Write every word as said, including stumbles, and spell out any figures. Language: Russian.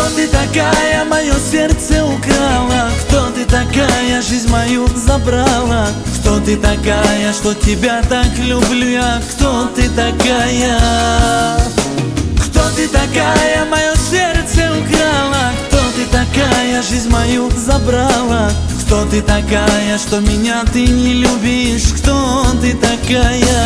ты такая, мое сердце украла? Кто ты такая, жизнь мою забрала? Кто ты такая, что тебя так люблю я? Кто ты такая? Кто ты такая, мое сердце украла? Кто ты такая, жизнь мою забрала? Кто ты такая, что меня ты не любишь? Кто ты такая?